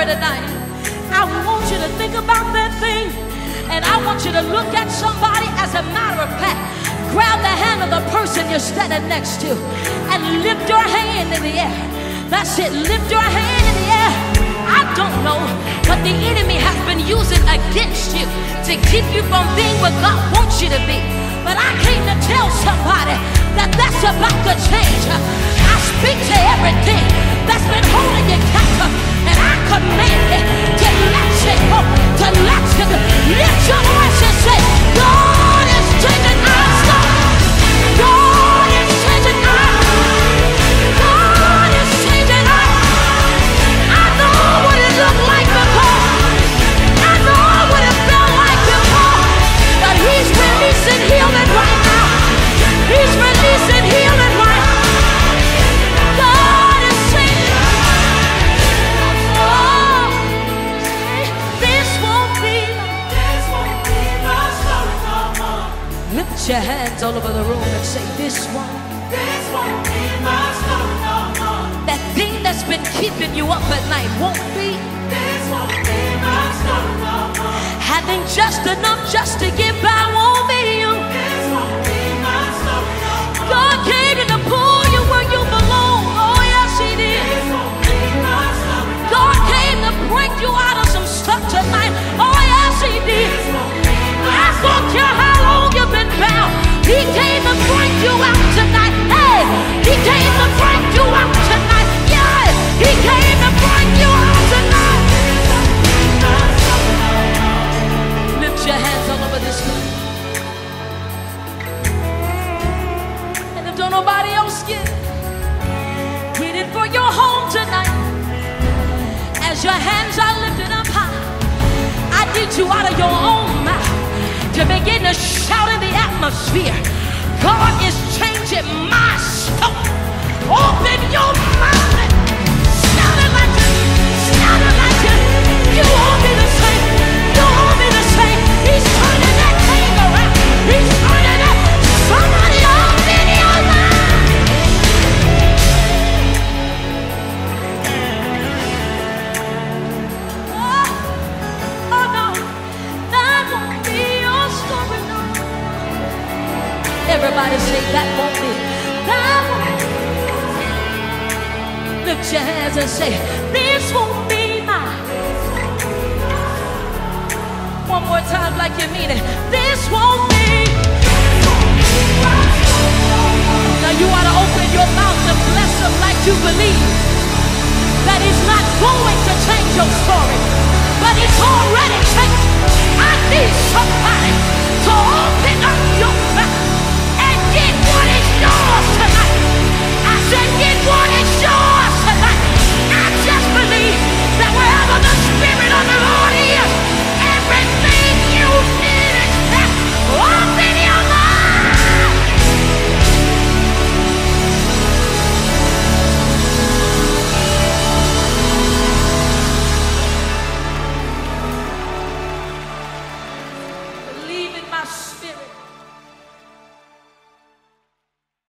tonight. I want you to think about that thing, and I want you to look at somebody. As a matter of fact, grab the hand of the person you're standing next to and lift your hand in the air. That's it, lift your hand in the air. I don't know what the enemy has been using against you to keep you from being what God wants you to be, but I came to tell somebody that that's about to change. I speak to everything that's been holding you captive, and I command it to let you go, to let you go. Lift your voice and say, God is changing our stuff. God is changing our lives. God is changing our lives. I know what it looked like before. I know what it felt like before. But He's releasing healing right now. He's releasing healing right now. God is changing. Oh, this won't be my story no more. Lift your hands all over the room and say, this won't be my story no more. That thing that's been keeping you up at night won't be. This won't be my story no more. Having just enough just to get by won't be you. This won't be my story no more. God came to pull you where you belong. Oh yes, He did. This won't be my story no more. God came to break you out of some stuff tonight. Oh yes, He did. This won't be my I don't care how long you've been bound. He came to break you out tonight. Hey, He came to break you out tonight. Yeah, He came to break you out tonight. Lift your hands all over this room. And if don't nobody else get it for your home tonight. As your hands are lifted up high, I need you out of your own mouth to begin to shout in the atmosphere. God is changing my story. Open your mouth and shout it like you want me to say. You want me to say, He's turning that thing around. He's turning that. Somebody open your mouth. Oh no, that won't be your story no more. Everybody say, that won't be. That won't be. Lift your hands and say, this won't be mine. One more time like you mean it. This won't be. Now you ought to open your mouth and bless Him like you believe that He's not going to change your story.